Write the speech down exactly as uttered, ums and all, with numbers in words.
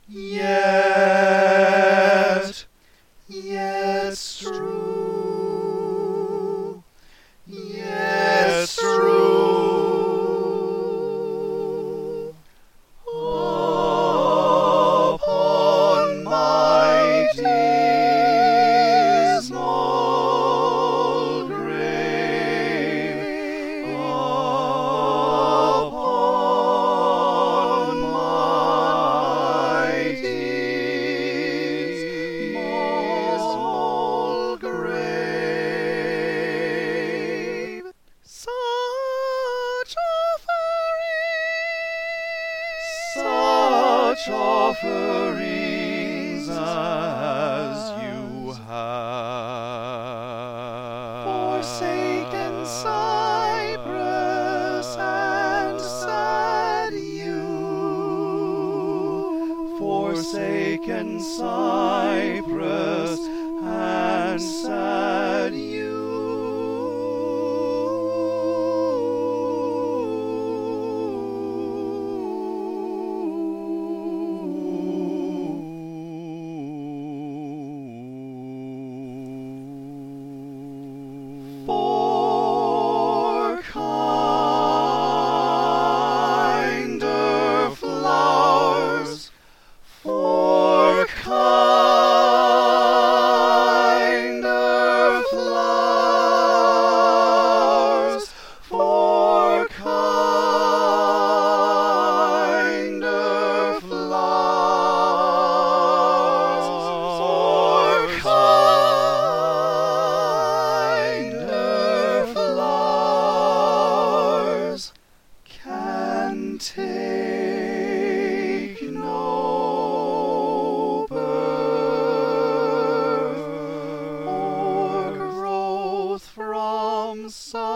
Yet, yet true, yet true. Upon my dismal grave, upon my dismal grave, such offerings, such offerings as you have. Forsaken cypress and sad yew, forsaken cypress and sad yew. For kinder flowers, for kinder flowers, for kinder flowers, for kinder flowers can take no birth or growth from sun.